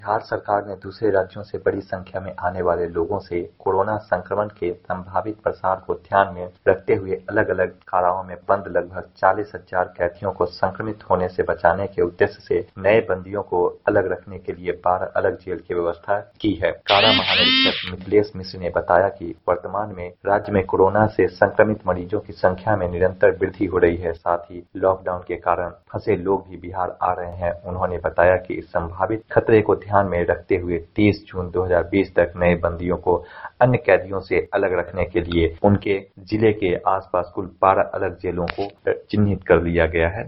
बिहार सरकार ने दूसरे राज्यों से बड़ी संख्या में आने वाले लोगों से कोरोना संक्रमण के संभावित प्रसार को ध्यान में रखते हुए अलग अलग काराओं में बंद लगभग 40,000 कैदियों को संक्रमित होने से बचाने के उद्देश्य से नए बंदियों को अलग रखने के लिए 12 अलग जेल की व्यवस्था की है। कारा महानिरीक्षक मिथिलेश मिश्र ने बताया कि वर्तमान में राज्य में कोरोना से संक्रमित मरीजों की संख्या में निरंतर वृद्धि हो रही है। साथ ही लॉकडाउन के कारण फंसे लोग भी बिहार आ रहे हैं। उन्होंने बताया कि इस संभावित खतरे को ध्यान में रखते हुए 30 जून 2020 तक नए बंदियों को अन्य कैदियों से अलग रखने के लिए उनके जिले के आसपास कुल 12 अलग जेलों को चिन्हित कर लिया गया है।